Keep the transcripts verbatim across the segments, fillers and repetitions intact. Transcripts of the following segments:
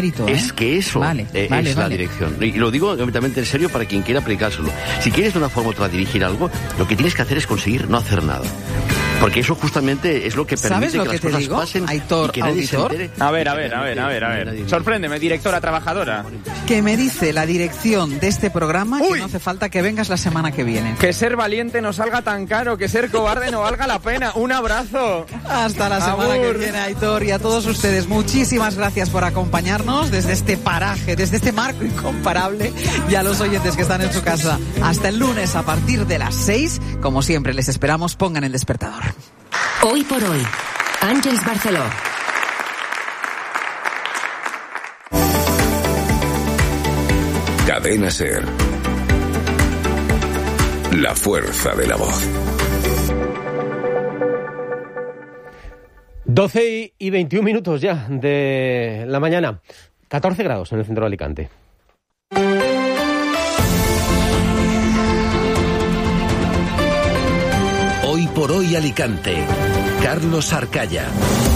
mérito, ¿eh? Es que eso vale, eh, vale, es vale. la dirección. Y lo digo completamente en serio para quien quiera aplicárselo. Si quieres de una forma u otra dirigir algo, lo que tienes que hacer es conseguir no hacer nada. Porque eso justamente es lo que permite ¿Sabes lo que, que las te cosas digo, pasen Aitor, y que nadie se auditor? entere. A ver, a ver, a ver, a ver, a ver. Sorpréndeme, directora trabajadora. Que me dice la dirección de este programa Uy. que no hace falta que vengas la semana que viene. Que ser valiente no salga tan caro, que ser cobarde no valga la pena. Un abrazo. Hasta la semana Agur. que viene, Aitor, y a todos ustedes, muchísimas gracias por acompañarnos desde este paraje, desde este marco incomparable, y a los oyentes que están en su casa. Hasta el lunes a partir de las seis, como siempre les esperamos, pongan el despertador. Hoy por hoy, Àngels Barceló. Cadena SER. La fuerza de la voz. doce y veintiún minutos ya de la mañana. catorce grados en el centro de Alicante. Hoy por hoy Alicante. Carlos Arcaya.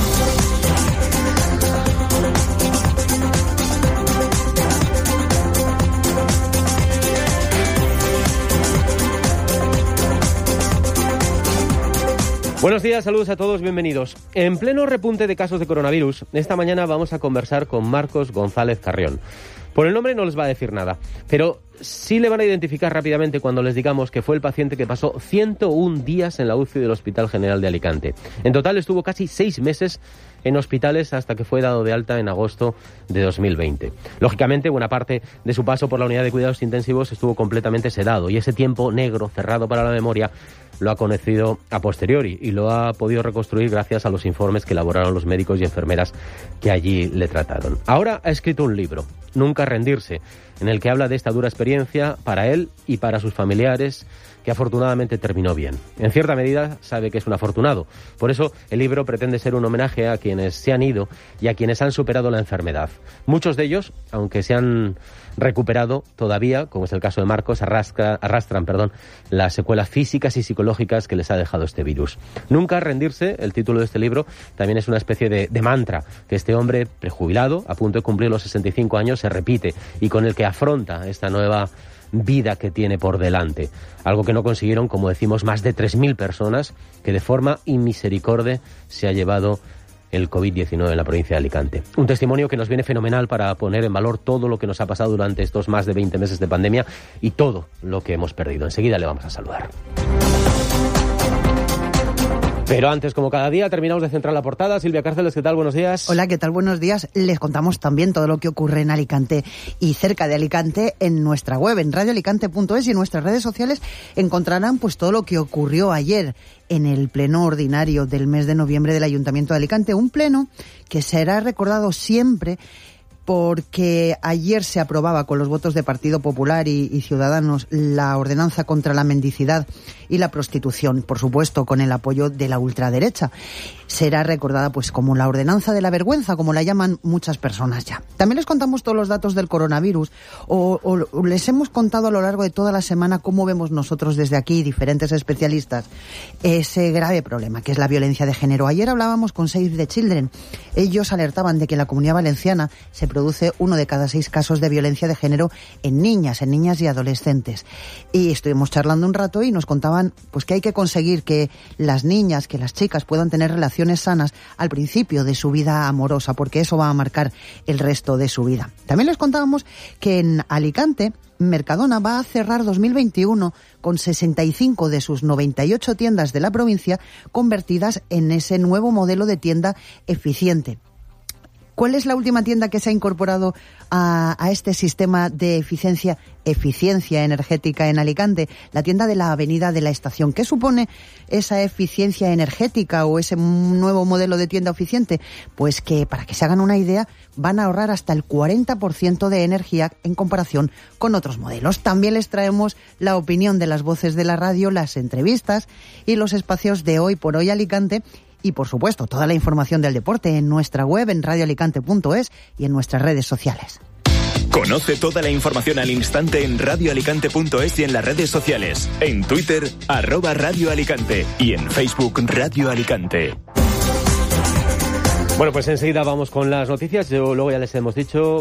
Buenos días, saludos a todos, bienvenidos. En pleno repunte de casos de coronavirus, esta mañana vamos a conversar con Marcos González Carrión. Por el nombre no les va a decir nada, pero sí le van a identificar rápidamente cuando les digamos que fue el paciente que pasó ciento un días en la U C I del Hospital General de Alicante. En total estuvo casi seis meses en hospitales hasta que fue dado de alta en agosto de dos mil veinte. Lógicamente, buena parte de su paso por la unidad de cuidados intensivos estuvo completamente sedado y ese tiempo negro, cerrado para la memoria, lo ha conocido a posteriori y lo ha podido reconstruir gracias a los informes que elaboraron los médicos y enfermeras que allí le trataron. Ahora ha escrito un libro, Nunca rendirse, en el que habla de esta dura experiencia para él y para sus familiares, que afortunadamente terminó bien. En cierta medida sabe que es un afortunado. Por eso el libro pretende ser un homenaje a quienes se han ido y a quienes han superado la enfermedad. Muchos de ellos, aunque se han recuperado todavía, como es el caso de Marcos, arrastra, arrastran perdón, las secuelas físicas y psicológicas que les ha dejado este virus. Nunca rendirse, el título de este libro, también es una especie de, de mantra que este hombre prejubilado, a punto de cumplir los sesenta y cinco años, se repite y con el que afronta esta nueva vida que tiene por delante. Algo que no consiguieron, como decimos, más de tres mil personas, que de forma inmisericordia se ha llevado el covid diecinueve en la provincia de Alicante. Un testimonio que nos viene fenomenal para poner en valor todo lo que nos ha pasado durante estos más de veinte meses de pandemia y todo lo que hemos perdido. Enseguida le vamos a saludar. Pero antes, como cada día, terminamos de centrar la portada. Silvia Cárceles, ¿qué tal? Buenos días. Hola, ¿qué tal? Buenos días. Les contamos también todo lo que ocurre en Alicante y cerca de Alicante en nuestra web, en radio alicante punto es, y en nuestras redes sociales encontrarán pues todo lo que ocurrió ayer en el pleno ordinario del mes de noviembre del Ayuntamiento de Alicante. Un pleno que será recordado siempre porque ayer se aprobaba con los votos de Partido Popular y, y Ciudadanos la ordenanza contra la mendicidad y la prostitución, por supuesto con el apoyo de la ultraderecha. Será recordada pues como la ordenanza de la vergüenza, como la llaman muchas personas ya. También les contamos todos los datos del coronavirus o, o les hemos contado a lo largo de toda la semana cómo vemos nosotros desde aquí, diferentes especialistas, ese grave problema que es la violencia de género. Ayer hablábamos con Save the Children. Ellos alertaban de que en la Comunidad Valenciana se produce uno de cada seis casos de violencia de género en niñas, en niñas y adolescentes. Y estuvimos charlando un rato y nos contaban pues que hay que conseguir que las niñas, que las chicas puedan tener relaciones sanas al principio de su vida amorosa, porque eso va a marcar el resto de su vida. También les contábamos que en Alicante Mercadona va a cerrar dos mil veintiuno con sesenta y cinco de sus noventa y ocho tiendas de la provincia convertidas en ese nuevo modelo de tienda eficiente. ¿Cuál es la última tienda que se ha incorporado a, a este sistema de eficiencia, eficiencia energética en Alicante? La tienda de la Avenida de la Estación. ¿Qué supone esa eficiencia energética o ese nuevo modelo de tienda eficiente? Pues que, para que se hagan una idea, van a ahorrar hasta el cuarenta por ciento de energía en comparación con otros modelos. También les traemos la opinión de las voces de la radio, las entrevistas y los espacios de Hoy por Hoy Alicante. Y, por supuesto, toda la información del deporte en nuestra web, en radio alicante punto es y en nuestras redes sociales. Conoce toda la información al instante en radio alicante punto es y en las redes sociales. En Twitter, arroba Radio Alicante y en Facebook, Radio Alicante. Bueno, pues enseguida vamos con las noticias. Yo luego ya les hemos dicho...